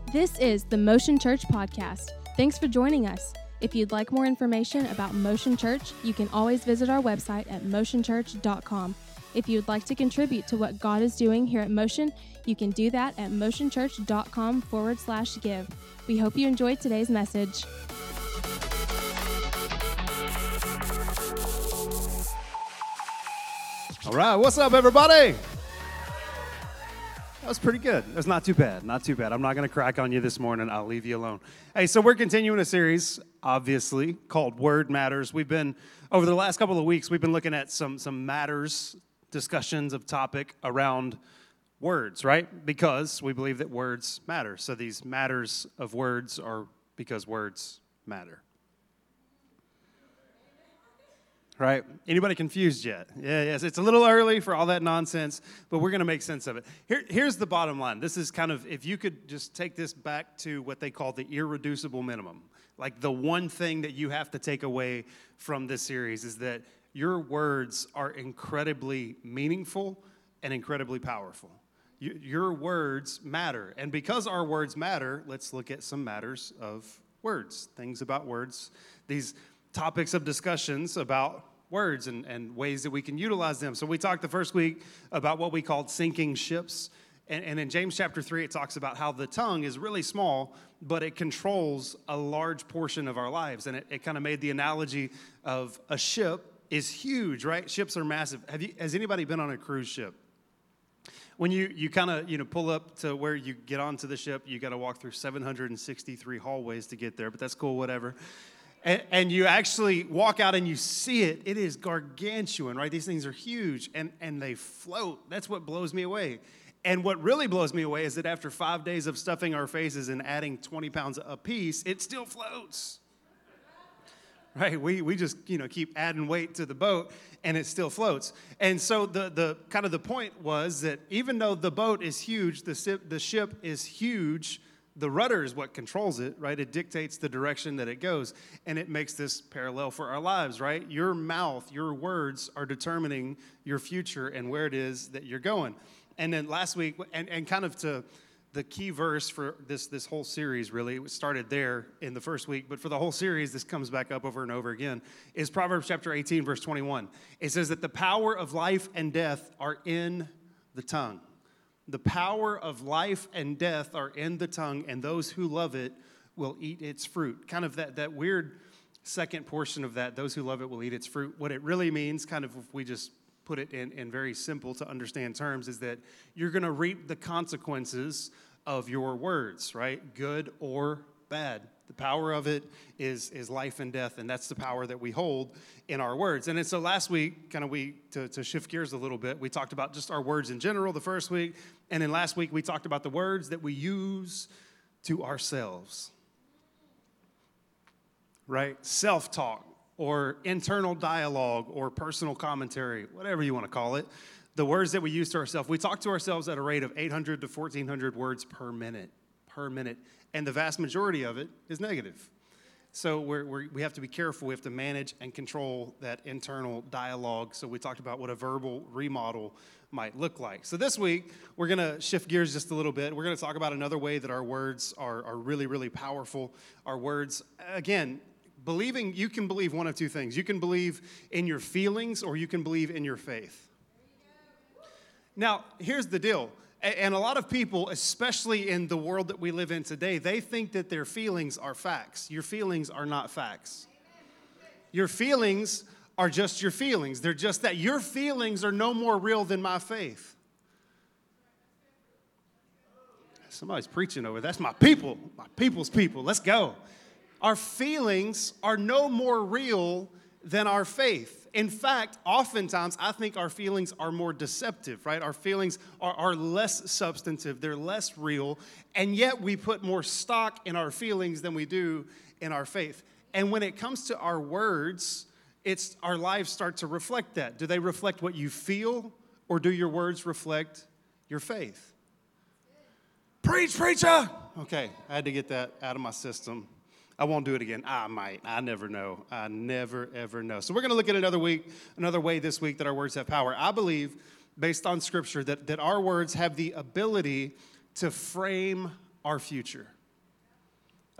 This is the Motion Church Podcast. Thanks for joining us. If you'd like more information about Motion Church, you can always visit our website at motionchurch.com. If you'd like to contribute to what God is doing here at Motion, you can do that at motionchurch.com/give. We hope you enjoyed today's message. All right, what's up, everybody? That was pretty good. That's not too bad, not too bad. I'm not going to crack on you this morning. I'll leave you alone. Hey, so we're continuing a series, obviously, called Word Matters. We've been, over the last couple of weeks, we've been looking at some matters, discussions of topic around words, right? Because we believe that words matter. So these matters of words are because words matter. Right? Anybody confused yet? Yes, it's a little early for all that nonsense, but we're going to make sense of it. Here's the bottom line. This is kind of, if you could just take this back to what they call the irreducible minimum, like the one thing that you have to take away from this series is that your words are incredibly meaningful and incredibly powerful. Your words matter. And because our words matter, let's look at some matters of words, things about words, these topics of discussions about words and ways that we can utilize them. So we talked the first week about what we called sinking ships. And in James chapter 3, it talks about how the tongue is really small, but it controls a large portion of our lives. And it kind of made the analogy of a ship is huge, right? Ships are massive. Has anybody been on a cruise ship? When you kind of, pull up to where you get onto the ship, you got to walk through 763 hallways to get there, but that's cool, whatever. And you actually walk out and you see it. It is gargantuan, right? These things are huge, and they float. That's what blows me away. And what really blows me away is that after 5 days of stuffing our faces and adding 20 pounds a piece, it still floats. Right? We just, keep adding weight to the boat, and it still floats. And so the kind of the point was that even though the boat is huge, the ship is huge, the rudder is what controls it, right? It dictates the direction that it goes, and it makes this parallel for our lives, right? Your mouth, your words are determining your future and where it is that you're going. And then last week, and kind of to the key verse for this whole series, really, it started there in the first week, but for the whole series, this comes back up over and over again, is Proverbs chapter 18, verse 21. It says that the power of life and death are in the tongue. The power of life and death are in the tongue, and those who love it will eat its fruit. Kind of that weird second portion of that, those who love it will eat its fruit. What it really means, kind of if we just put it in very simple to understand terms, is that you're going to reap the consequences of your words, right? Good or bad. The power of it is life and death, and that's the power that we hold in our words. And so last week, kind of to shift gears a little bit, we talked about just our words in general the first week, and then last week we talked about the words that we use to ourselves, right? Self-talk or internal dialogue or personal commentary, whatever you want to call it. The words that we use to ourselves. We talk to ourselves at a rate of 800 to 1,400 words per minute. And the vast majority of it is negative. So we have to be careful. We have to manage and control that internal dialogue. So we talked about what a verbal remodel might look like. So this week, we're going to shift gears just a little bit. We're going to talk about another way that our words are really, really powerful. Our words, again, you can believe one of two things. You can believe in your feelings or you can believe in your faith. Now, here's the deal. And a lot of people, especially in the world that we live in today, they think that their feelings are facts. Your feelings are not facts. Your feelings are just your feelings. They're just that. Your feelings are no more real than my faith. Somebody's preaching over. That's my people, my people's people. Let's go. Our feelings are no more real than our faith. In fact, oftentimes, I think our feelings are more deceptive, right? Our feelings are less substantive. They're less real. And yet we put more stock in our feelings than we do in our faith. And when it comes to our words, our lives start to reflect that. Do they reflect what you feel, or do your words reflect your faith? Preach, preacher! Okay, I had to get that out of my system. I won't do it again. I might. I never know. I never, ever know. So we're going to look at another way this week that our words have power. I believe, based on Scripture, that our words have the ability to frame our future.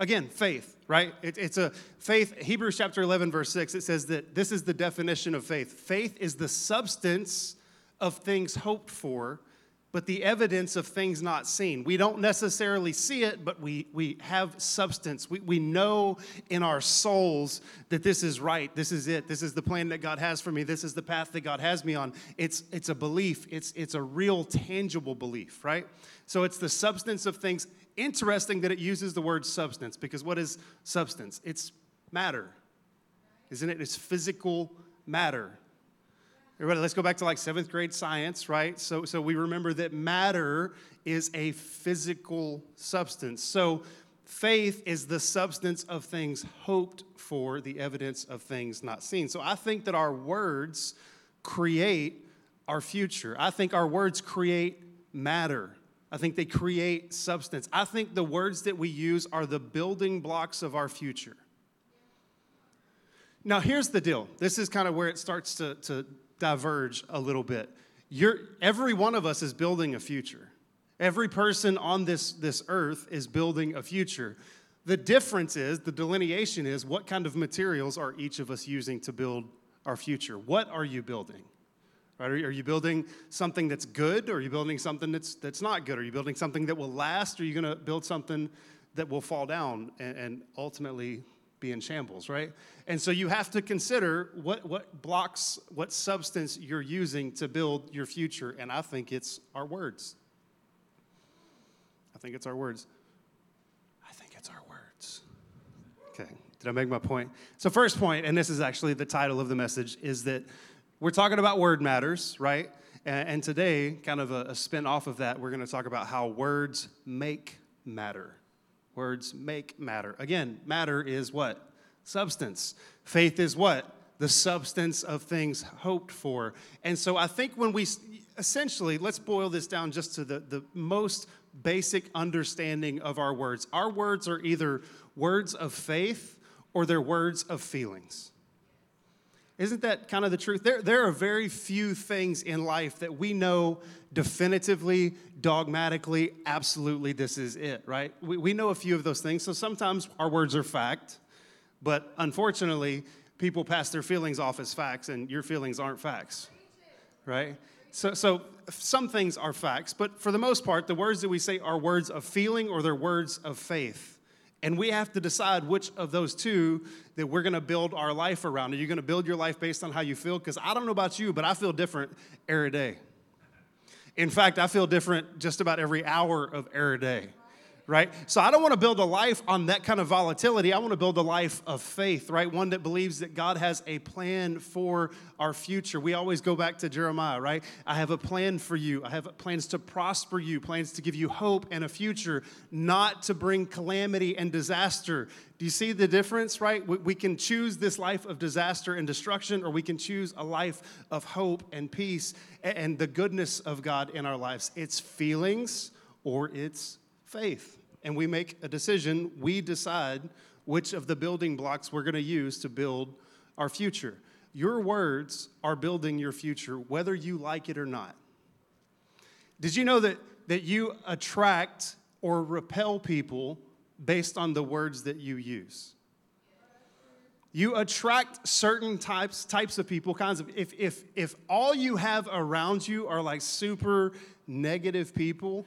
Again, faith, right? It's a faith. Hebrews chapter 11, verse 6, it says that this is the definition of faith. Faith is the substance of things hoped for, but the evidence of things not seen. We don't necessarily see it, but we have substance. We know in our souls that this is right. This is it. This is the plan that God has for me. This is the path that God has me on. It's a belief. It's a real tangible belief, right? So it's the substance of things. Interesting that it uses the word substance, because what is substance? It's matter, isn't it? It's physical matter. Everybody, let's go back to like 7th grade science, right? So we remember that matter is a physical substance. So faith is the substance of things hoped for, the evidence of things not seen. So I think that our words create our future. I think our words create matter. I think they create substance. I think the words that we use are the building blocks of our future. Now, here's the deal. This is kind of where it starts to diverge a little bit. Every one of us is building a future. Every person on this earth is building a future. The difference is, the delineation is, what kind of materials are each of us using to build our future? What are you building? Right? Are you building something that's good, or are you building something that's not good? Are you building something that will last, or are you going to build something that will fall down and ultimately be in shambles, right? And so you have to consider what blocks, what substance you're using to build your future, and I think it's our words. I think it's our words. Okay, did I make my point? So first point, and this is actually the title of the message, is that we're talking about word matters, right? And today, kind of a spin off of that, we're going to talk about how words make matter. Words make matter. Again, matter is what? Substance. Faith is what? The substance of things hoped for. And so I think when we, essentially, let's boil this down just to the most basic understanding of our words. Our words are either words of faith or they're words of feelings. Isn't that kind of the truth? There are very few things in life that we know definitively, dogmatically, absolutely this is it, right? We know a few of those things, so sometimes our words are fact, but unfortunately, people pass their feelings off as facts, and your feelings aren't facts, right? So some things are facts, but for the most part, the words that we say are words of feeling or they're words of faith. And we have to decide which of those two that we're going to build our life around. Are you going to build your life based on how you feel? Because I don't know about you, but I feel different every day. In fact, I feel different just about every hour of every day, right? So I don't want to build a life on that kind of volatility. I want to build a life of faith, right? One that believes that God has a plan for our future. We always go back to Jeremiah, right? I have a plan for you. I have plans to prosper you, plans to give you hope and a future, not to bring calamity and disaster. Do you see the difference, right? We can choose this life of disaster and destruction, or we can choose a life of hope and peace and the goodness of God in our lives. It's feelings or it's faith. And we make a decision. We decide which of the building blocks we're going to use to build our future. Your words are building your future, whether you like it or not. Did you know that you attract or repel people based on the words that you use? You attract certain types of people, kinds of, if all you have around you are like super negative people,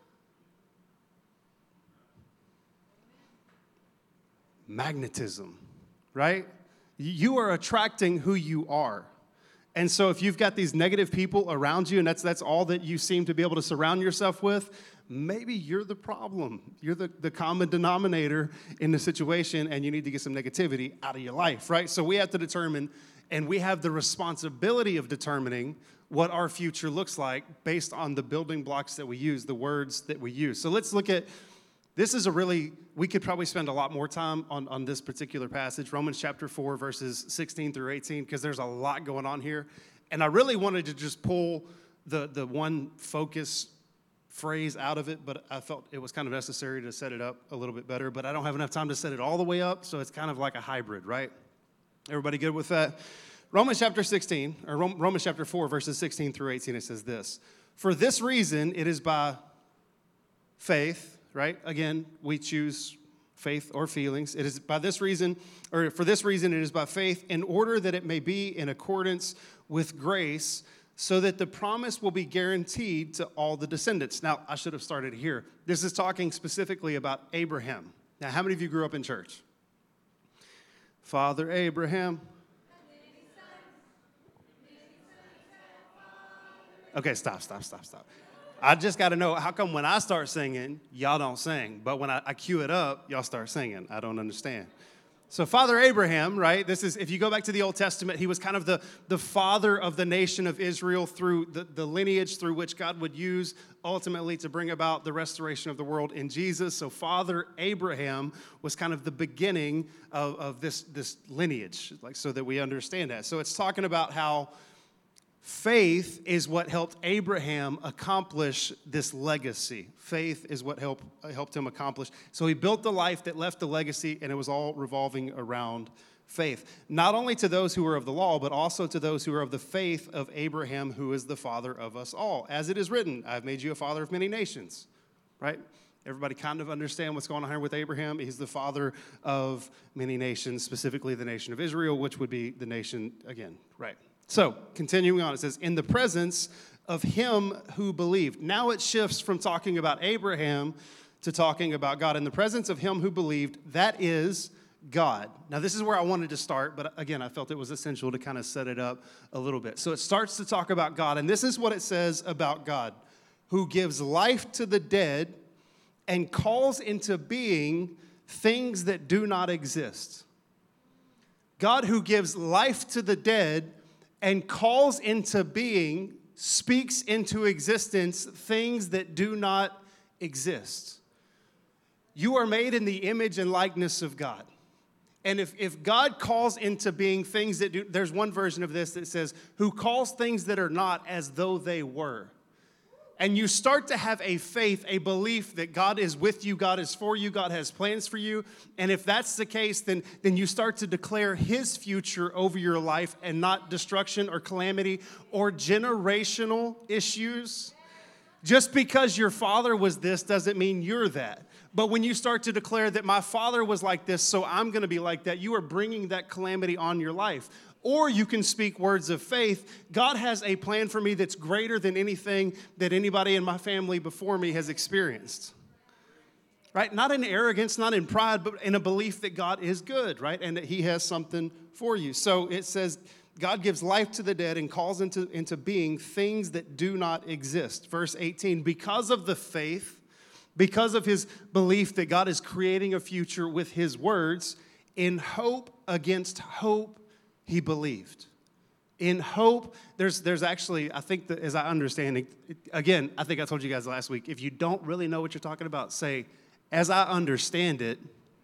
magnetism, right? You are attracting who you are. And so if you've got these negative people around you and that's all that you seem to be able to surround yourself with, maybe you're the problem. You're the common denominator in the situation, and you need to get some negativity out of your life, right? So we have to determine, and we have the responsibility of determining what our future looks like based on the building blocks that we use, the words that we use. So let's look at, this is we could probably spend a lot more time on this particular passage, Romans chapter 4, verses 16 through 18, because there's a lot going on here. And I really wanted to just pull the one focus phrase out of it, but I felt it was kind of necessary to set it up a little bit better, but I don't have enough time to set it all the way up, so it's kind of like a hybrid, right? Everybody good with that? Romans chapter 4, verses 16 through 18, it says this: "For this reason, it is by faith," right? Again, we choose faith or feelings. It is by this reason, or for this reason, it is by faith, in order that it may be in accordance with grace, so that the promise will be guaranteed to all the descendants. Now, I should have started here. This is talking specifically about Abraham. Now, how many of you grew up in church? Father Abraham. Okay, stop. I just got to know, how come when I start singing, y'all don't sing, but when I cue it up, y'all start singing? I don't understand. So Father Abraham, right, this is, if you go back to the Old Testament, he was kind of the father of the nation of Israel through the lineage through which God would use ultimately to bring about the restoration of the world in Jesus. So Father Abraham was kind of the beginning of this lineage, like, so that we understand that. So it's talking about how faith is what helped Abraham accomplish this legacy. Faith is what helped him accomplish. So he built the life that left a legacy, and it was all revolving around faith. Not only to those who are of the law, but also to those who are of the faith of Abraham, who is the father of us all. As it is written, I've made you a father of many nations, right? Everybody kind of understand what's going on here with Abraham. He's the father of many nations, specifically the nation of Israel, which would be the nation again, right? So, continuing on, it says, in the presence of him who believed. Now it shifts from talking about Abraham to talking about God. In the presence of him who believed, that is God. Now, this is where I wanted to start, but again, I felt it was essential to kind of set it up a little bit. So it starts to talk about God, and this is what it says about God, who gives life to the dead and calls into being things that do not exist. God who gives life to the dead and calls into being, speaks into existence things that do not exist. You are made in the image and likeness of God. And if God calls into being things that do, there's one version of this that says, who calls things that are not as though they were. And you start to have a faith, a belief that God is with you, God is for you, God has plans for you. And if that's the case, then you start to declare his future over your life and not destruction or calamity or generational issues. Just because your father was this doesn't mean you're that. But when you start to declare that my father was like this, so I'm going to be like that, you are bringing that calamity on your life. Or you can speak words of faith. God has a plan for me that's greater than anything that anybody in my family before me has experienced. Right? Not in arrogance, not in pride, but in a belief that God is good, right? And that he has something for you. So it says, God gives life to the dead and calls into being things that do not exist. Verse 18, because of the faith, because of his belief that God is creating a future with his words, in hope against hope, he believed. In hope, there's actually, I think that as I understand it, again, I think I told you guys last week, if you don't really know what you're talking about, say, as I understand it,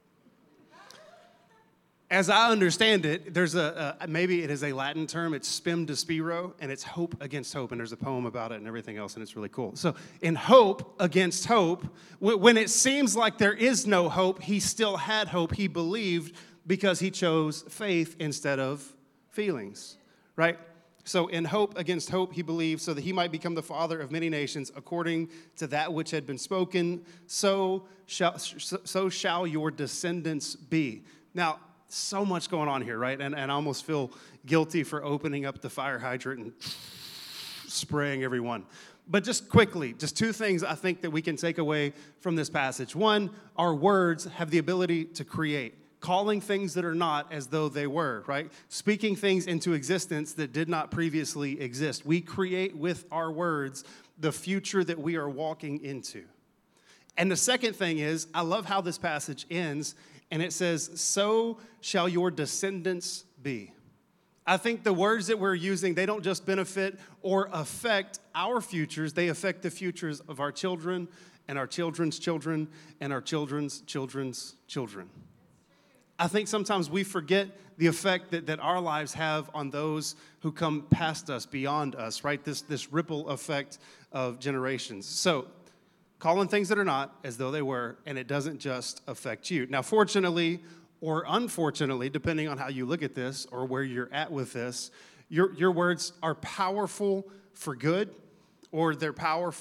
there's maybe it is a Latin term, it's spem de spiro, and it's hope against hope, and there's a poem about it and everything else, and it's really cool. So in hope against hope, when it seems like there is no hope, he still had hope, he believed, because he chose faith instead of feelings, right? So in hope against hope, he believed, so that he might become the father of many nations, according to that which had been spoken, so shall your descendants be. Now, so much going on here, right? And I almost feel guilty for opening up the fire hydrant and spraying everyone. But just quickly, just two things I think that we can take away from this passage. One, our words have the ability to create. Calling things that are not as though they were, right? Speaking things into existence that did not previously exist. We create with our words the future that we are walking into. And the second thing is, I love how this passage ends, and it says, so shall your descendants be. I think the words that we're using, they don't just benefit or affect our futures, they affect the futures of our children and our children's children and our children's children's children. I think sometimes we forget the effect that our lives have on those who come past us, beyond us, right? This ripple effect of generations. So, calling things that are not as though they were, and it doesn't just affect you. Now, fortunately or unfortunately, depending on how you look at this or where you're at with this, your words are powerful for good or they're powerful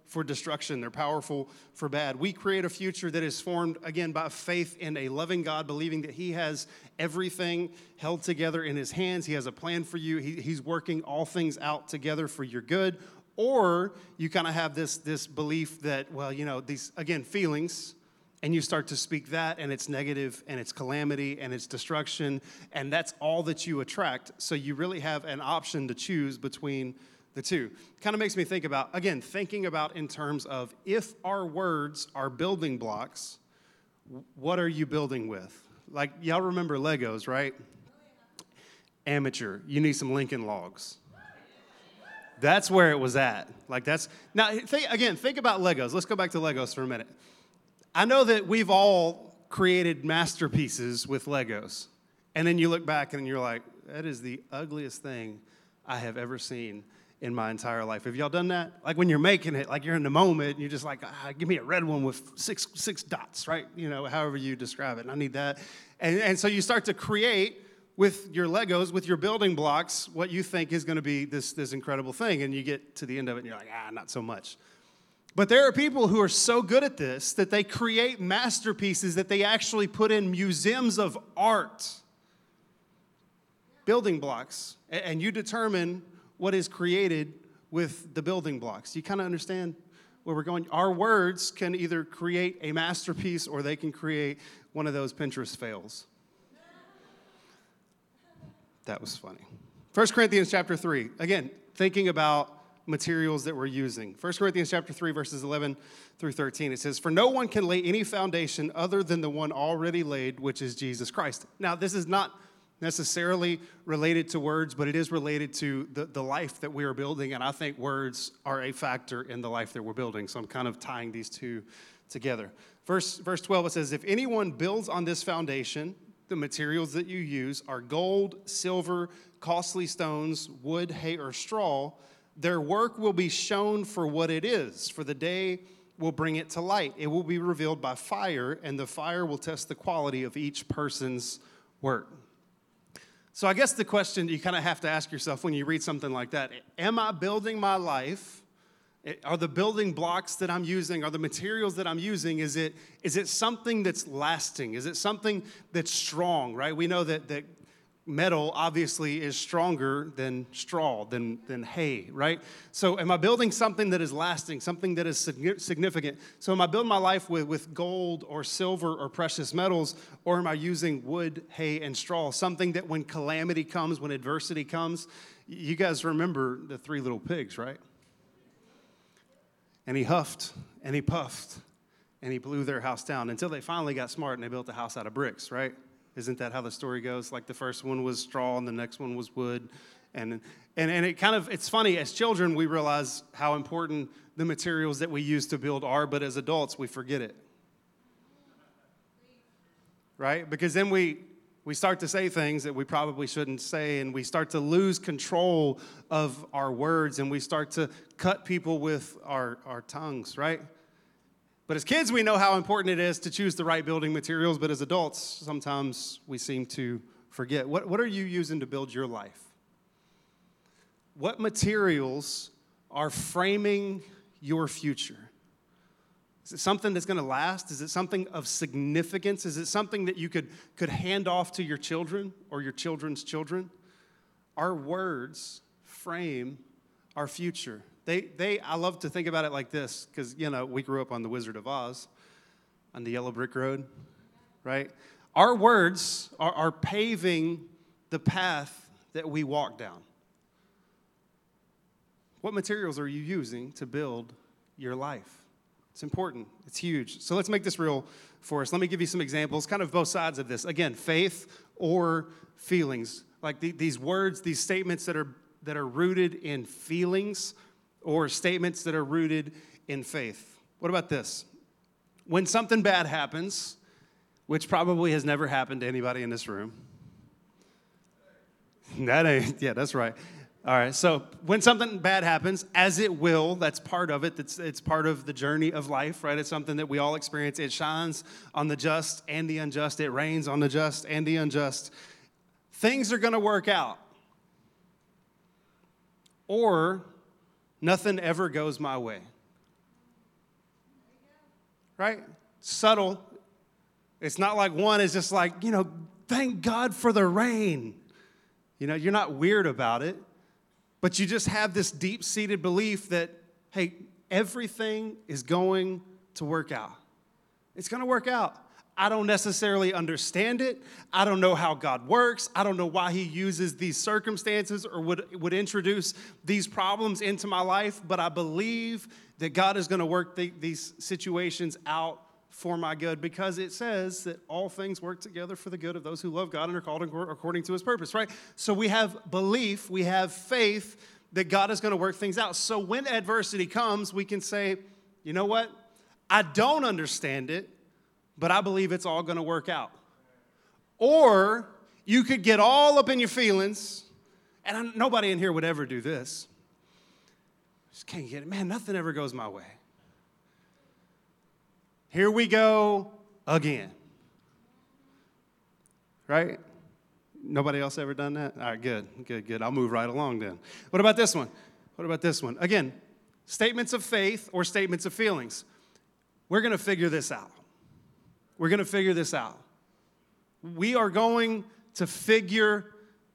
for destruction. They're powerful for bad. We create a future that is formed, again, by faith in a loving God, believing that he has everything held together in his hands. He has a plan for you. He's working all things out together for your good. Or you kind of have this belief that, well, these, again, feelings, and you start to speak that, and it's negative, and it's calamity, and it's destruction, and that's all that you attract. So you really have an option to choose between the two. Kind of makes me think about, again, thinking about in terms of if our words are building blocks, what are you building with? Like, y'all remember Legos, right? Amateur, you need some Lincoln Logs. That's where it was at. Now, think about Legos. Let's go back to Legos for a minute. I know that we've all created masterpieces with Legos. And then you look back and you're like, that is the ugliest thing I have ever seen in my entire life. Have y'all done that? Like when you're making it, like you're in the moment, and you're just like, give me a red one with six dots, right? However you describe it. And I need that. And so you start to create with your Legos, with your building blocks, what you think is going to be this incredible thing. And you get to the end of it and you're like, not so much. But there are people who are so good at this that they create masterpieces that they actually put in museums of art. Building blocks. And you determine what is created with the building blocks. You kind of understand where we're going? Our words can either create a masterpiece or they can create one of those Pinterest fails. That was funny. 1 Corinthians chapter 3. Again, thinking about materials that we're using. 1 Corinthians chapter 3, verses 11 through 13. It says, "For no one can lay any foundation other than the one already laid, which is Jesus Christ." Now, this is not necessarily related to words, but it is related to the life that we are building, and I think words are a factor in the life that we're building, so I'm kind of tying these two together. Verse 12, it says, "If anyone builds on this foundation, the materials that you use are gold, silver, costly stones, wood, hay, or straw, their work will be shown for what it is, for the day will bring it to light. It will be revealed by fire, and the fire will test the quality of each person's work." So I guess the question you kind of have to ask yourself when you read something like that, am I building my life? Are the building blocks that I'm using, are the materials that I'm using, is it something that's lasting? Is it something that's strong, right? We know that metal obviously is stronger than straw, than hay, right? So am I building something that is lasting, something that is significant? So am I building my life with gold or silver or precious metals, or am I using wood, hay, and straw, something that when calamity comes, when adversity comes, you guys remember the three little pigs, right? And he huffed, and he puffed, and he blew their house down until they finally got smart and they built a house out of bricks, right? Isn't that how the story goes? Like the first one was straw and the next one was wood. And it kind of, it's funny, as children we realize how important the materials that we use to build are, but as adults we forget it. Right? Because then we start to say things that we probably shouldn't say, and we start to lose control of our words, and we start to cut people with our tongues, right? But as kids, we know how important it is to choose the right building materials, but as adults, sometimes we seem to forget. What are you using to build your life? What materials are framing your future? Is it something that's going to last? Is it something of significance? Is it something that you could hand off to your children or your children's children? Our words frame our future. I love to think about it like this because, we grew up on The Wizard of Oz, on the yellow brick road, right? Our words are paving the path that we walk down. What materials are you using to build your life? It's important. It's huge. So let's make this real for us. Let me give you some examples, kind of both sides of this. Again, faith or feelings. Like these words, these statements that are rooted in feelings, or statements that are rooted in faith. What about this? When something bad happens, which probably has never happened to anybody in this room. That's right. All right, so when something bad happens, as it will, that's part of it. It's part of the journey of life, right? It's something that we all experience. It shines on the just and the unjust. It rains on the just and the unjust. Things are going to work out. Or nothing ever goes my way. right? Subtle. It's not like one is just like, thank God for the rain. You're not weird about it, but you just have this deep-seated belief that, hey, everything is going to work out. It's going to work out. I don't necessarily understand it. I don't know how God works. I don't know why he uses these circumstances or would introduce these problems into my life, but I believe that God is going to work these situations out for my good, because it says that all things work together for the good of those who love God and are called according to his purpose, right? So we have belief, we have faith that God is going to work things out. So when adversity comes, we can say, you know what? I don't understand it, but I believe it's all going to work out. Or you could get all up in your feelings, and nobody in here would ever do this. Just can't get it. Man, nothing ever goes my way. Here we go again. Right? Nobody else ever done that? All right, good. I'll move right along then. What about this one? Again, statements of faith or statements of feelings. We're going to figure this out. We are going to figure this out. We're going to figure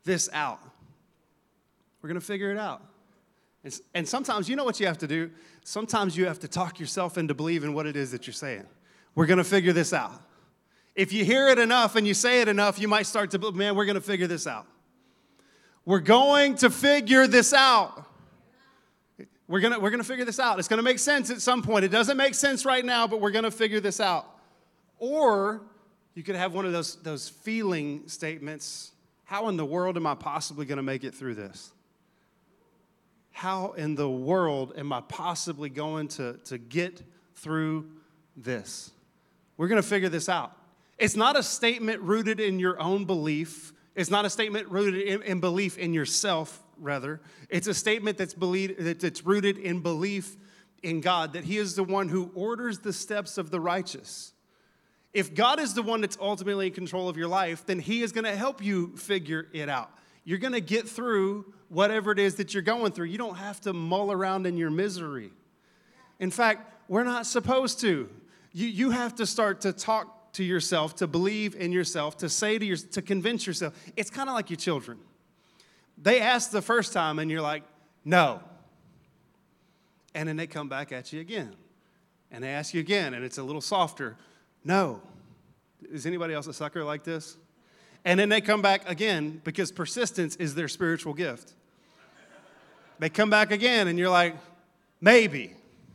it out. And sometimes, you know what you have to do? Sometimes you have to talk yourself into believing what it is that you're saying. We're going to figure this out. If you hear it enough and you say it enough, you might start to believe, man, we're going to figure this out. We're going to figure this out. We're going to figure this out. It's going to make sense at some point. It doesn't make sense right now, but we're going to figure this out. Or you could have one of those feeling statements. How in the world am I possibly going to make it through this? How in the world am I possibly going to get through this? We're going to figure this out. It's not a statement rooted in your own belief. It's not a statement rooted in belief in yourself, rather. It's a statement that's rooted in belief in God, that he is the one who orders the steps of the righteous. If God is the one that's ultimately in control of your life, then he is going to help you figure it out. You're going to get through whatever it is that you're going through. You don't have to mull around in your misery. In fact, we're not supposed to. You have to start to talk to yourself, to believe in yourself, to convince yourself. It's kind of like your children. They ask the first time and you're like, no. And then they come back at you again. And they ask you again, and it's a little softer. No. Is anybody else a sucker like this? And then they come back again, because persistence is their spiritual gift. They come back again, and you're like, maybe.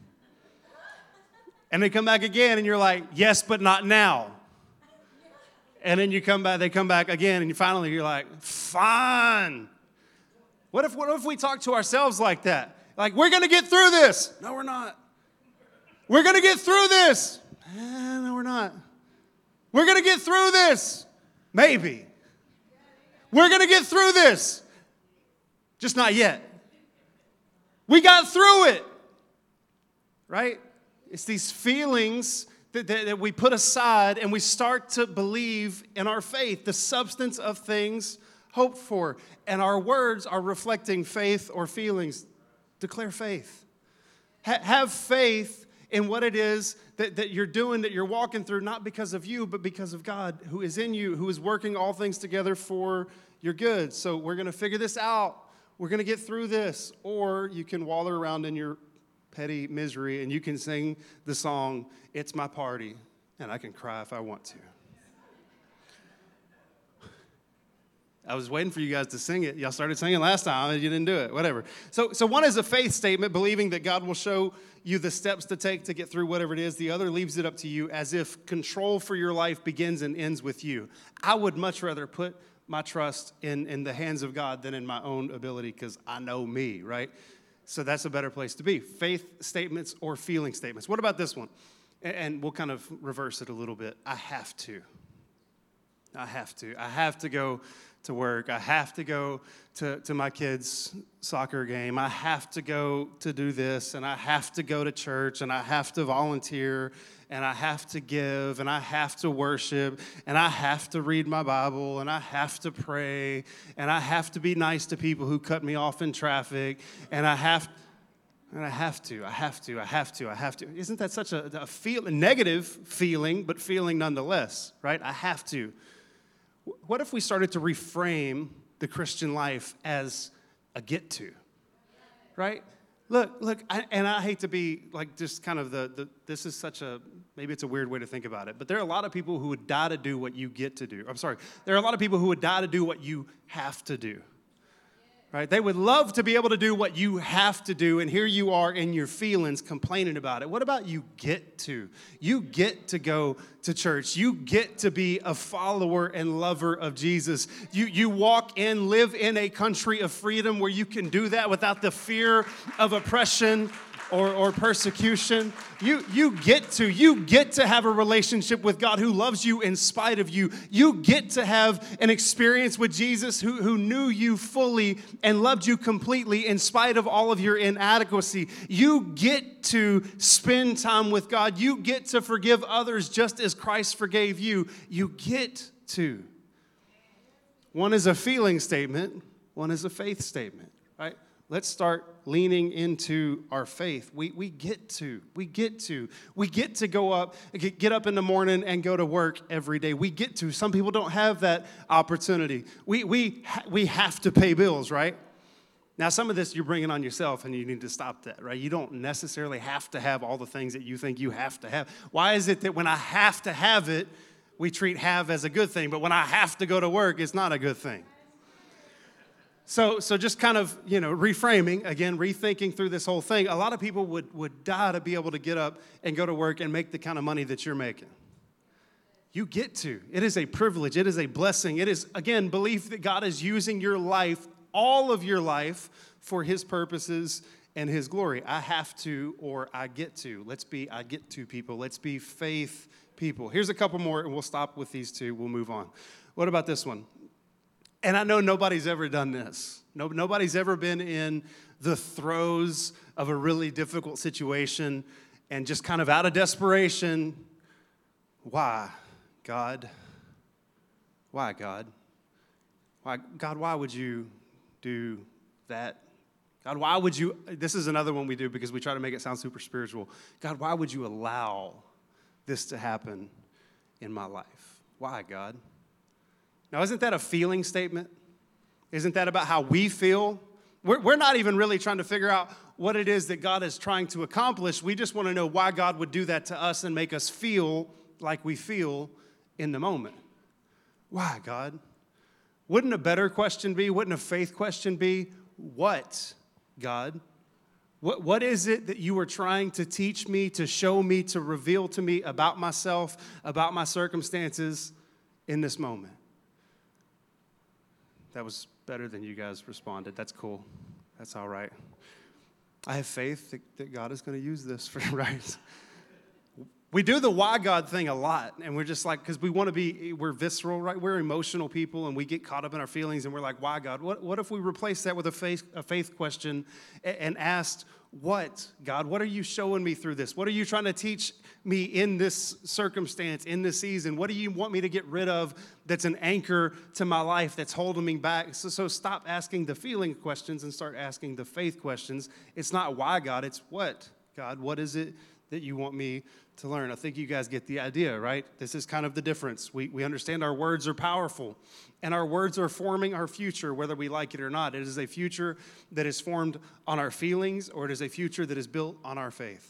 And they come back again, and you're like, yes, but not now. And then they come back again, and finally you're like, fine. What if we talk to ourselves like that? Like, we're going to get through this. No, we're not. We're going to get through this. No, we're not. We're going to get through this. Maybe. We're going to get through this. Just not yet. We got through it. Right? It's these feelings that we put aside and we start to believe in our faith, the substance of things hoped for. And our words are reflecting faith or feelings. Declare faith. Have faith in what it is that you're doing, that you're walking through, not because of you, but because of God who is in you, who is working all things together for your good. So we're going to figure this out. We're going to get through this. Or you can waller around in your petty misery and you can sing the song, It's My Party, and I can cry if I want to. I was waiting for you guys to sing it. Y'all started singing last time and you didn't do it. Whatever. So one is a faith statement, believing that God will show you the steps to take to get through whatever it is. The other leaves it up to you, as if control for your life begins and ends with you. I would much rather put my trust in the hands of God than in my own ability, because I know me, right? So that's a better place to be. Faith statements or feeling statements. What about this one? And we'll kind of reverse it a little bit. I have to. I have to go to work. I have to go to my kids' soccer game. I have to go to do this, and I have to go to church, and I have to volunteer, and I have to give, and I have to worship, and I have to read my Bible, and I have to pray, and I have to be nice to people who cut me off in traffic, and I have... And I have to. Isn't that such a negative feeling, but feeling nonetheless, right? I have to. What if we started to reframe the Christian life as a get to, right? Look, I hate to be like just kind of this is such a, maybe it's a weird way to think about it, but there are a lot of people who would die to do what you get to do. There are a lot of people who would die to do what you have to do. Right? They would love to be able to do what you have to do, and here you are in your feelings complaining about it. What about you get to? You get to go to church. You get to be a follower and lover of Jesus. You walk in, live in a country of freedom where you can do that without the fear of oppression or persecution. You get to have a relationship with God who loves you in spite of you. You get to have an experience with Jesus who knew you fully and loved you completely in spite of all of your inadequacy. You get to spend time with God. You get to forgive others just as Christ forgave you. You get to. One is a feeling statement, one is a faith statement, right? Let's start leaning into our faith. We get to go up, get up in the morning and go to work every day. We get to. Some people don't have that opportunity. We have to pay bills, right? Now, some of this you're bringing on yourself, and you need to stop that, right? You don't necessarily have to have all the things that you think you have to have. Why is it that when I have to have it, we treat have as a good thing, but when I have to go to work, it's not a good thing? So just kind of, reframing, again, rethinking through this whole thing. A lot of people would die to be able to get up and go to work and make the kind of money that you're making. You get to. It is a privilege. It is a blessing. It is, again, belief that God is using your life, all of your life, for His purposes and His glory. I have to, or I get to. Let's be I get to people. Let's be faith people. Here's a couple more, and we'll stop with these two. We'll move on. What about this one? And I know nobody's ever done this. Nobody's ever been in the throes of a really difficult situation and just kind of out of desperation, why, God? Why, God? Why, God, why would you do that? God, why would you, this is another one we do because we try to make it sound super spiritual. God, why would you allow this to happen in my life? Why, God? Now, isn't that a feeling statement? Isn't that about how we feel? We're not even really trying to figure out what it is that God is trying to accomplish. We just want to know why God would do that to us and make us feel like we feel in the moment. Why, God? Wouldn't a better question be, wouldn't a faith question be, what, God? What is it that you are trying to teach me, to show me, to reveal to me about myself, about my circumstances in this moment? That was better than you guys responded. That's cool. That's all right. I have faith that God is going to use this for right. We do the why God thing a lot, and we're just like, because we're visceral, right? We're emotional people, and we get caught up in our feelings, and we're like, why God? What if we replace that with a faith question and asked, what, God? What are you showing me through this? What are you trying to teach me in this circumstance, in this season? What do you want me to get rid of that's an anchor to my life that's holding me back? So stop asking the feeling questions and start asking the faith questions. It's not why, God. It's what, God? What is it that you want me to learn? I think you guys get the idea, right? This is kind of the difference. We understand our words are powerful, and our words are forming our future, whether we like it or not. It is a future that is formed on our feelings, or it is a future that is built on our faith.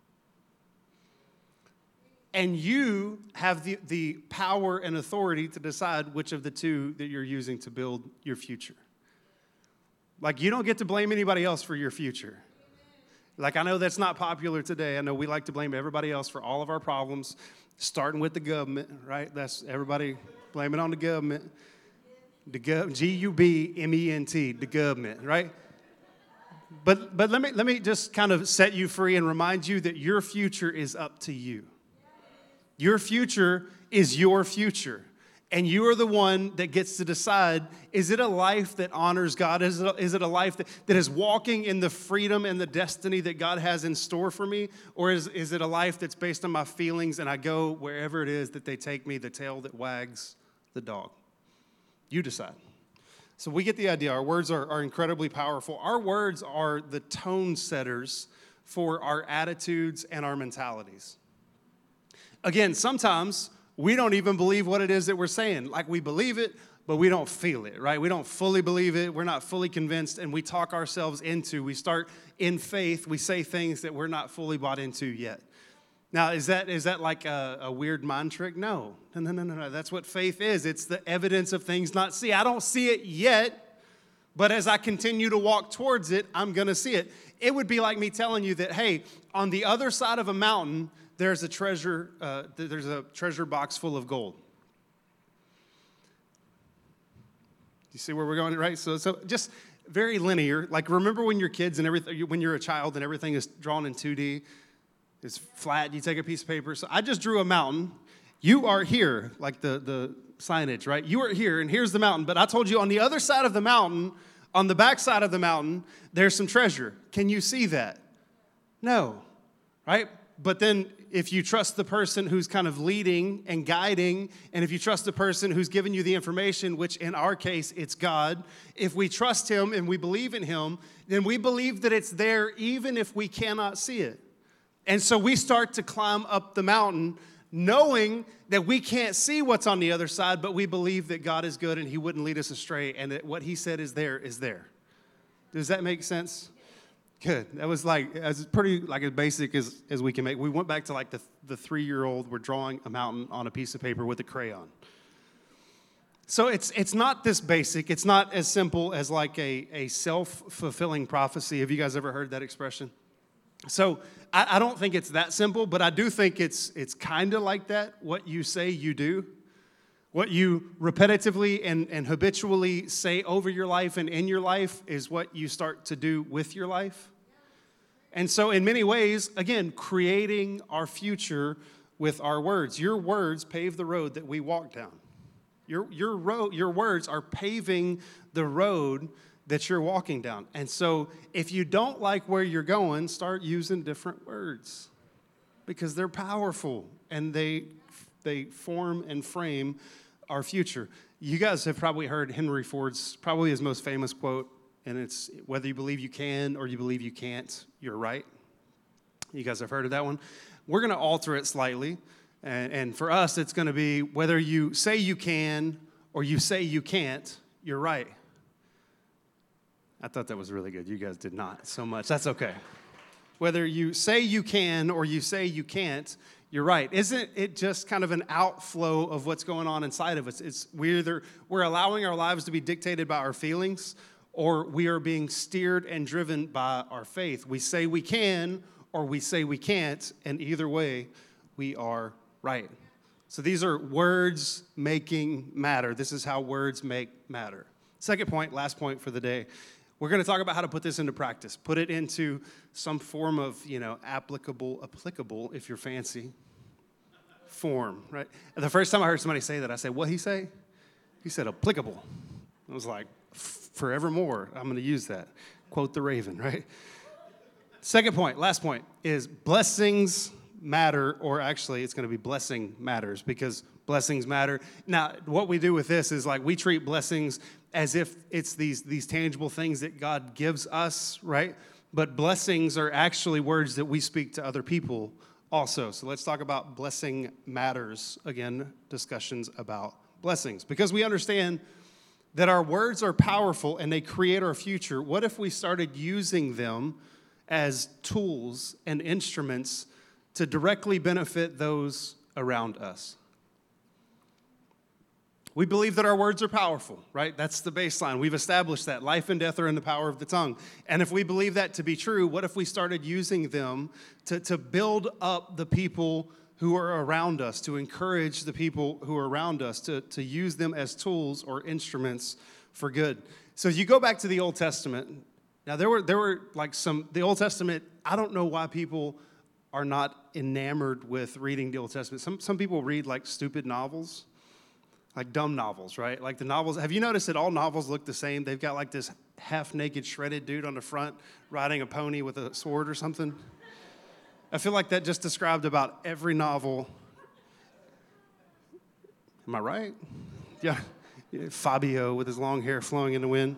And you have the power and authority to decide which of the two that you're using to build your future. Like, you don't get to blame anybody else for your future. Like, I know that's not popular today. I know we like to blame everybody else for all of our problems, starting with the government, right? That's everybody blame it on the government. The G-U-B-M-E-N-T, the government, right? But let me just kind of set you free and remind you that your future is up to you. Your future is your future. And you are the one that gets to decide, is it a life that honors God? Is it a life that is walking in the freedom and the destiny that God has in store for me? Or is it a life that's based on my feelings and I go wherever it is that they take me, the tail that wags the dog? You decide. So we get the idea. Our words are incredibly powerful. Our words are the tone setters for our attitudes and our mentalities. Again, sometimes we don't even believe what it is that we're saying. Like we believe it, but we don't feel it, right? We don't fully believe it. We're not fully convinced, and we talk ourselves into. We start in faith. We say things that we're not fully bought into yet. Now, is that like a weird mind trick? No. No. That's what faith is. It's the evidence of things not seen. I don't see it yet, but as I continue to walk towards it, I'm going to see it. It would be like me telling you that, hey, on the other side of a mountain, there's a treasure box full of gold. You see where we're going, right? So just very linear. Like remember when you're kids and everything, when you're a child and everything is drawn in 2D, it's flat. You take a piece of paper. So I just drew a mountain. You are here, like the signage, right? You are here, and here's the mountain. But I told you on the other side of the mountain, on the back side of the mountain, there's some treasure. Can you see that? No, right? But then if you trust the person who's kind of leading and guiding, and if you trust the person who's giving you the information, which in our case, it's God, if we trust him and we believe in him, then we believe that it's there even if we cannot see it. And so we start to climb up the mountain knowing that we can't see what's on the other side, but we believe that God is good and he wouldn't lead us astray and that what he said is there is there. Does that make sense? Good. That was like as pretty like as basic as we can make. We went back to like the 3-year-old. We're drawing a mountain on a piece of paper with a crayon. So it's not this basic. It's not as simple as like a self-fulfilling prophecy. Have you guys ever heard that expression? So I don't think it's that simple, but I do think it's kind of like that. What you say, you do. What you repetitively and habitually say over your life and in your life is what you start to do with your life. And so in many ways, again, creating our future with our words. Your words pave the road that we walk down. Your words are paving the road that you're walking down. And so if you don't like where you're going, start using different words because they're powerful and they form and frame our future. You guys have probably heard Henry Ford's probably his most famous quote, and it's whether you believe you can or you believe you can't, you're right. You guys have heard of that one? We're going to alter it slightly, and for us it's going to be whether you say you can or you say you can't, you're right. I thought that was really good. You guys did not so much. That's okay. Whether you say you can or you say you can't, you're right. Isn't it just kind of an outflow of what's going on inside of us? It's we're allowing our lives to be dictated by our feelings, or we are being steered and driven by our faith. We say we can or we say we can't, and either way, we are right. So these are words making matter. This is how words make matter. Second point, last point for the day. We're going to talk about how to put this into practice. Put it into some form of, applicable, if you're fancy, form, right? And the first time I heard somebody say that, I said, what'd he say? He said, applicable. I was like, forevermore, I'm going to use that. Quote the Raven, right? Second point, last point, is blessings matter, or actually it's going to be blessing matters because blessings matter. Now, what we do with this is like we treat blessings as if it's these tangible things that God gives us, right? But blessings are actually words that we speak to other people also. So let's talk about blessing matters. Again, discussions about blessings. Because we understand that our words are powerful and they create our future. What if we started using them as tools and instruments to directly benefit those around us? We believe that our words are powerful, right? That's the baseline. We've established that. Life and death are in the power of the tongue. And if we believe that to be true, what if we started using them to build up the people who are around us, to encourage the people who are around us, to use them as tools or instruments for good? So you go back to the Old Testament. Now, there were like the Old Testament, I don't know why people are not enamored with reading the Old Testament. Some people read like stupid novels. Like dumb novels, right? Like the novels. Have you noticed that all novels look the same? They've got like this half-naked, shredded dude on the front riding a pony with a sword or something. I feel like that just described about every novel. Am I right? Yeah. Fabio with his long hair flowing in the wind.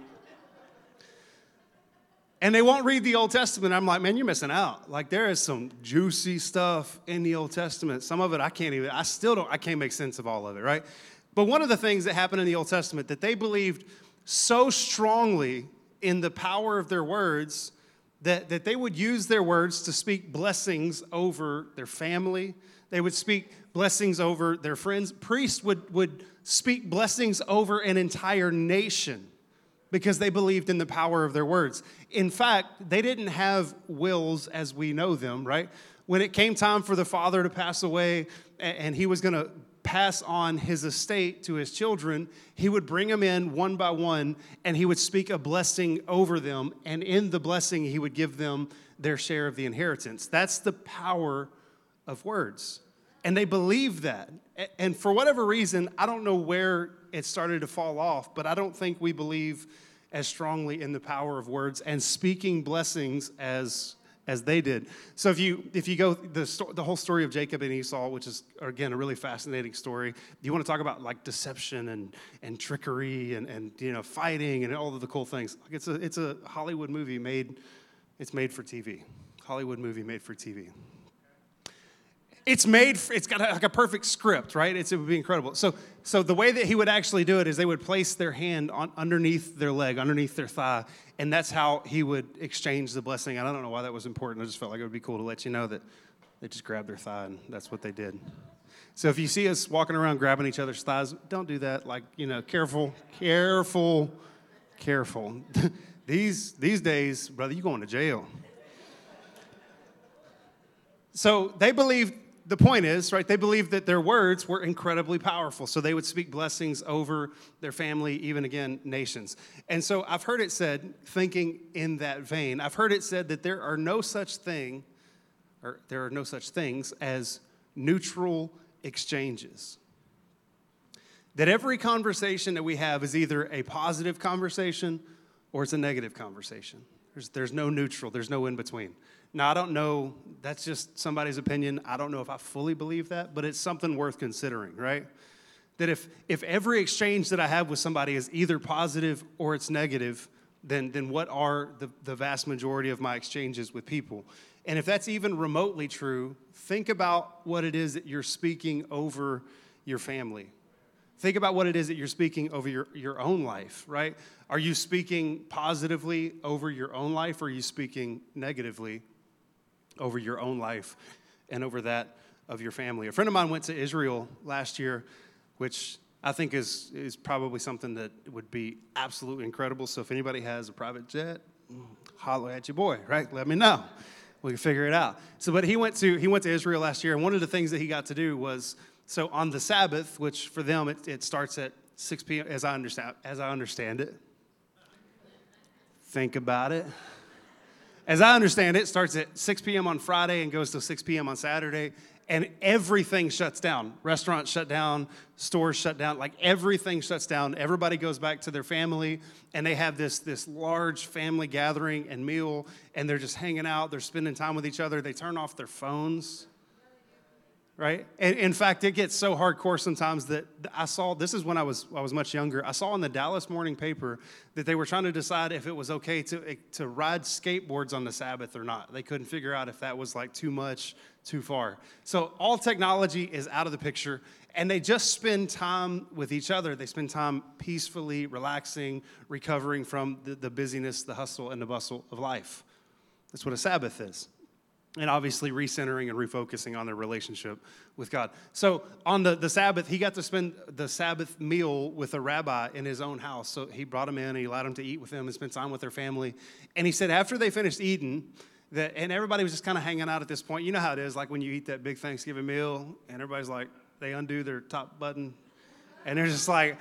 And they won't read the Old Testament. I'm like, man, you're missing out. Like, there is some juicy stuff in the Old Testament. Some of it I can't make sense of all of it, right? But one of the things that happened in the Old Testament that they believed so strongly in the power of their words that they would use their words to speak blessings over their family. They would speak blessings over their friends. Priests would speak blessings over an entire nation because they believed in the power of their words. In fact, they didn't have wills as we know them, right? When it came time for the father to pass away and he was going to pass on his estate to his children, he would bring them in one by one and he would speak a blessing over them. And in the blessing, he would give them their share of the inheritance. That's the power of words. And they believed that. And for whatever reason, I don't know where it started to fall off, but I don't think we believe as strongly in the power of words and speaking blessings as they did. So if you go the whole story of Jacob and Esau, which is again a really fascinating story. You want to talk about like deception and trickery and fighting and all of the cool things. Like it's a Hollywood movie it's made for TV. Hollywood movie made for TV. It's got like a perfect script, right? It would be incredible. So the way that he would actually do it is they would place their hand underneath their leg, underneath their thigh, and that's how he would exchange the blessing. And I don't know why that was important. I just felt like it would be cool to let you know that they just grabbed their thigh, and that's what they did. So if you see us walking around grabbing each other's thighs, don't do that. Like, careful. These days, brother, you're going to jail. So they believed. The point is, right, they believed that their words were incredibly powerful. So they would speak blessings over their family, even again, nations. And so I've heard it said, thinking in that vein, I've heard it said that there are no such things as neutral exchanges. That every conversation that we have is either a positive conversation or it's a negative conversation. There's no neutral, there's no in between. Now, I don't know, that's just somebody's opinion. I don't know if I fully believe that, but it's something worth considering, right? That if every exchange that I have with somebody is either positive or it's negative, then what are the vast majority of my exchanges with people? And if that's even remotely true, think about what it is that you're speaking over your family. Think about what it is that you're speaking over your own life, right? Are you speaking positively over your own life, or are you speaking negatively over your own life and over that of your family? A friend of mine went to Israel last year, which I think is probably something that would be absolutely incredible. So if anybody has a private jet, holler at your boy, right? Let me know. We can figure it out. So, but he went to Israel last year, and one of the things that he got to do was, so on the Sabbath, which for them it starts at 6 p.m. as I understand it. Think about it. As I understand it, it starts at 6 p.m. on Friday and goes till 6 p.m. on Saturday, and everything shuts down. Restaurants shut down, stores shut down, like everything shuts down. Everybody goes back to their family, and they have this large family gathering and meal, and they're just hanging out. They're spending time with each other. They turn off their phones, right? And in fact, it gets so hardcore sometimes that I saw, this is when I was much younger, I saw in the Dallas Morning Paper that they were trying to decide if it was okay to ride skateboards on the Sabbath or not. They couldn't figure out if that was like too much, too far. So all technology is out of the picture, and they just spend time with each other. They spend time peacefully, relaxing, recovering from the busyness, the hustle, and the bustle of life. That's what a Sabbath is. And obviously recentering and refocusing on their relationship with God. So on the Sabbath, he got to spend the Sabbath meal with a rabbi in his own house. So he brought him in and he allowed him to eat with him and spend time with their family. And he said after they finished eating, and everybody was just kind of hanging out at this point. You know how it is, like when you eat that big Thanksgiving meal and everybody's like, they undo their top button and they're just like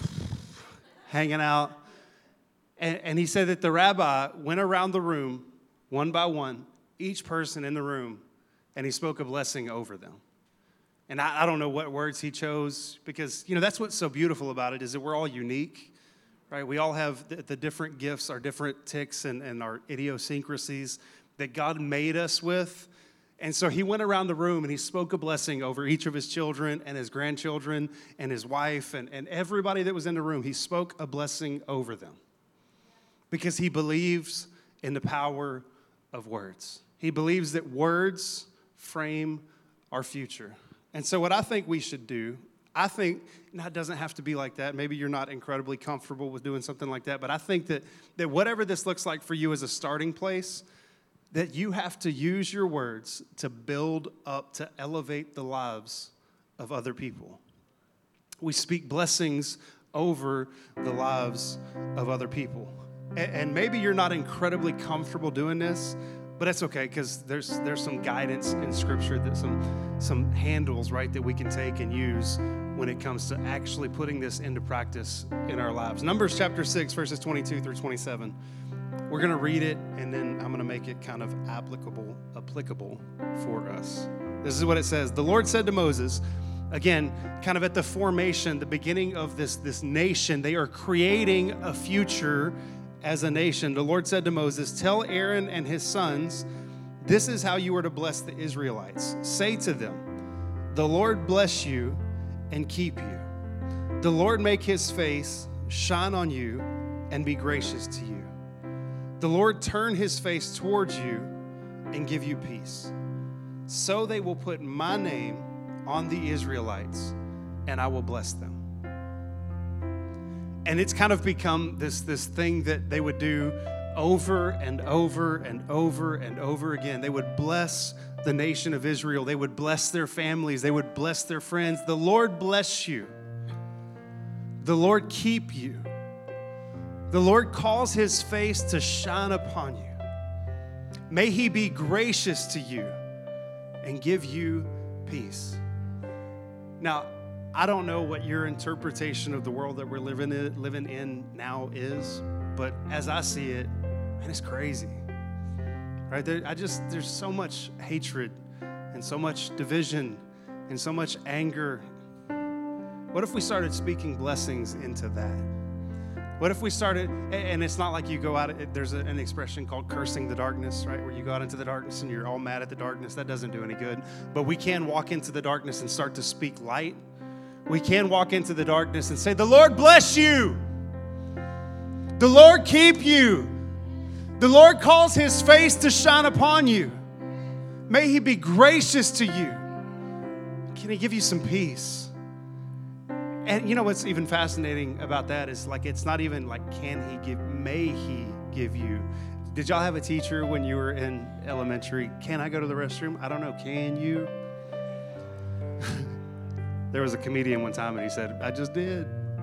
hanging out. And he said that the rabbi went around the room one by one, each person in the room, and he spoke a blessing over them. And I don't know what words he chose, because, that's what's so beautiful about it, is that we're all unique, right? We all have the different gifts, our different ticks and our idiosyncrasies that God made us with. And so he went around the room and he spoke a blessing over each of his children and his grandchildren and his wife and everybody that was in the room. He spoke a blessing over them because he believes in the power of words. He believes that words frame our future. And so what I think we should do, I think, now it doesn't have to be like that. Maybe you're not incredibly comfortable with doing something like that, but I think that whatever this looks like for you as a starting place, that you have to use your words to build up, to elevate the lives of other people. We speak blessings over the lives of other people. And maybe you're not incredibly comfortable doing this, but that's okay, because there's some guidance in Scripture, that some handles, right, that we can take and use when it comes to actually putting this into practice in our lives. Numbers chapter 6, verses 22 through 27. We're going to read it, and then I'm going to make it kind of applicable for us. This is what it says. The Lord said to Moses, again, kind of at the formation, the beginning of this nation, they are creating a future as a nation. The Lord said to Moses, tell Aaron and his sons, this is how you are to bless the Israelites. Say to them, the Lord bless you and keep you. The Lord make his face shine on you and be gracious to you. The Lord turn his face towards you and give you peace. So they will put my name on the Israelites, and I will bless them. And it's kind of become this thing that they would do over and over and over and over again. They would bless the nation of Israel. They would bless their families. They would bless their friends. The Lord bless you. The Lord keep you. The Lord cause his face to shine upon you. May he be gracious to you and give you peace. Now, I don't know what your interpretation of the world that we're living in now is, but as I see it, man, it's crazy. Right? There's so much hatred and so much division and so much anger. What if we started speaking blessings into that? What if we started, and it's not like you go out, there's an expression called cursing the darkness, right? Where you go out into the darkness and you're all mad at the darkness. That doesn't do any good. But we can walk into the darkness and start to speak light. We can walk into the darkness and say, the Lord bless you. The Lord keep you. The Lord cause his face to shine upon you. May he be gracious to you. Can he give you some peace? And you know what's even fascinating about that is, like, it's not even like may he give you. Did y'all have a teacher when you were in elementary? Can I go to the restroom? I don't know. Can you? There was a comedian one time and he said, I just did.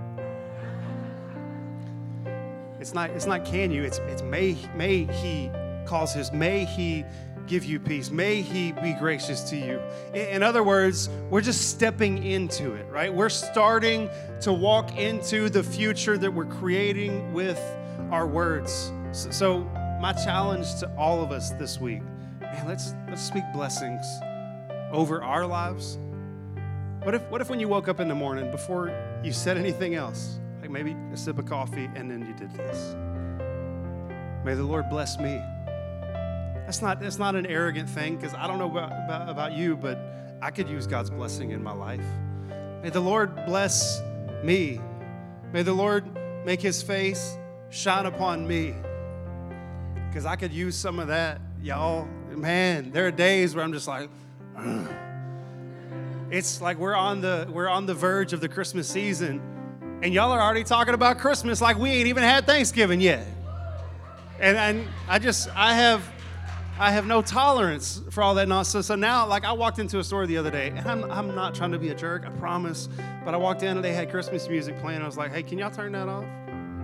It's not can you, it's may he cause his, may he give you peace. May he be gracious to you. In other words, we're just stepping into it, right? We're starting to walk into the future that we're creating with our words. So my challenge to all of us this week, man, let's speak blessings over our lives. What if when you woke up in the morning, before you said anything else, like maybe a sip of coffee, and then you did this? May the Lord bless me. That's not an arrogant thing, because I don't know about you, but I could use God's blessing in my life. May the Lord bless me. May the Lord make his face shine upon me, because I could use some of that, y'all. Man, there are days where I'm just like, ugh. It's like we're on the verge of the Christmas season, and y'all are already talking about Christmas like we ain't even had Thanksgiving yet. And I have no tolerance for all that nonsense. So now, like, I walked into a store the other day, and I'm not trying to be a jerk, I promise, but I walked in and they had Christmas music playing. I was like, hey, can y'all turn that off?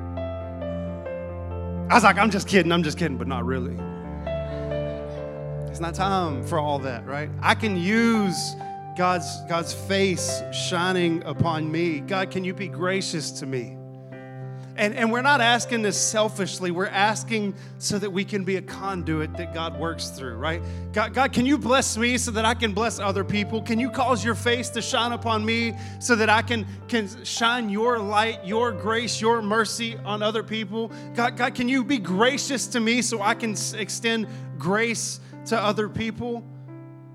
I was like, I'm just kidding, but not really. It's not time for all that, right? I can use God's face shining upon me. God, can you be gracious to me? And we're not asking this selfishly. We're asking so that we can be a conduit that God works through, right? God, can you bless me so that I can bless other people? Can you cause your face to shine upon me so that I can shine your light, your grace, your mercy on other people? God, can you be gracious to me so I can extend grace to other people?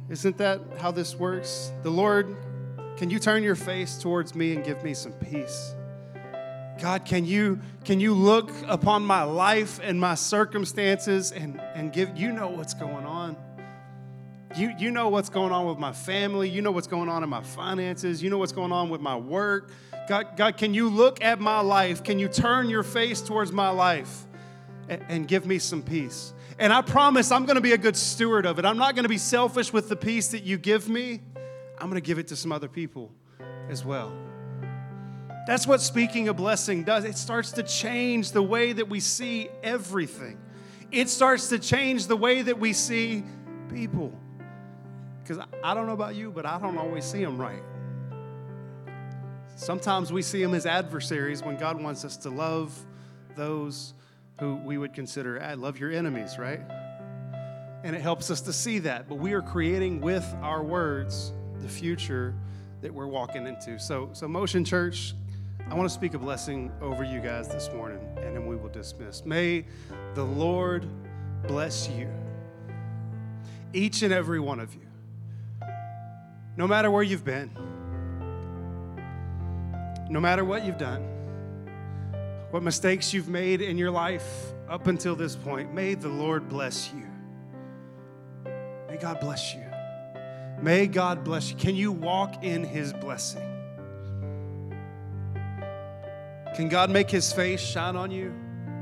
Isn't that how this works? The Lord, can you turn your face towards me and give me some peace? God, can you look upon my life and my circumstances and give, you know what's going on. You know what's going on with my family. You know what's going on in my finances. You know what's going on with my work. God, can you look at my life? Can you turn your face towards my life and give me some peace? And I promise I'm going to be a good steward of it. I'm not going to be selfish with the peace that you give me. I'm going to give it to some other people as well. That's what speaking a blessing does. It starts to change the way that we see everything. It starts to change the way that we see people. Because I don't know about you, but I don't always see them right. Sometimes we see them as adversaries when God wants us to love those who we would consider, love your enemies, right? And it helps us to see that. But we are creating with our words the future that we're walking into. So Motion Church, I want to speak a blessing over you guys this morning, and then we will dismiss. May the Lord bless you, each and every one of you. No matter where you've been, no matter what you've done, what mistakes you've made in your life up until this point, may the Lord bless you. May God bless you. May God bless you. Can you walk in His blessing? Can God make His face shine on you?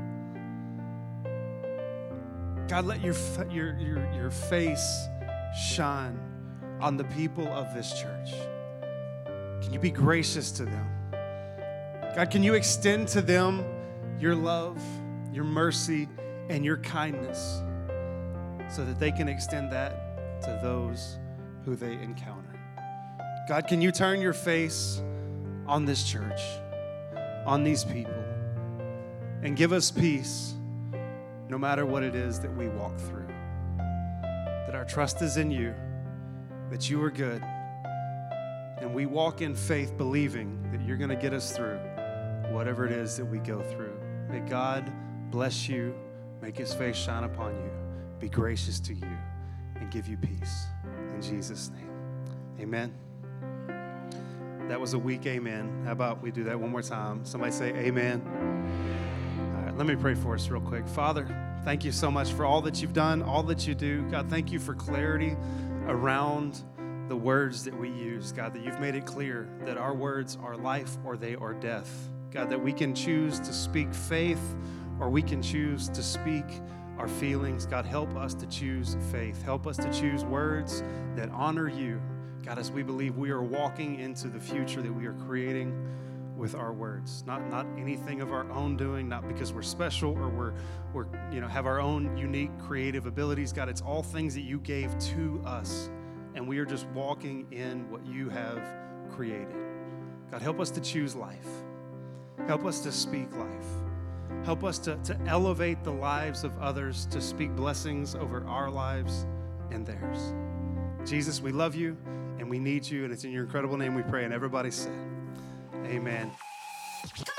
God, let your face shine on the people of this church. Can you be gracious to them? God, can you extend to them your love, your mercy, and your kindness so that they can extend that to those who they encounter? God, can you turn your face on this church, on these people, and give us peace no matter what it is that we walk through? That our trust is in you, that you are good, and we walk in faith believing that you're going to get us through whatever it is that we go through. May God bless you, make His face shine upon you, be gracious to you, and give you peace. In Jesus' name, amen. That was a weak amen. How about we do that one more time? Somebody say amen. All right, let me pray for us real quick. Father, thank you so much for all that you've done, all that you do. God, thank you for clarity around the words that we use. God, that you've made it clear that our words are life or they are death. God, that we can choose to speak faith or we can choose to speak our feelings. God, help us to choose faith. Help us to choose words that honor you. God, as we believe we are walking into the future that we are creating with our words. Not anything of our own doing, not because we're special or we're have our own unique creative abilities. God, it's all things that you gave to us, and we are just walking in what you have created. God, help us to choose life. Help us to speak life. Help us to elevate the lives of others, to speak blessings over our lives and theirs. Jesus, we love you and we need you, and it's in your incredible name we pray. And everybody said, amen.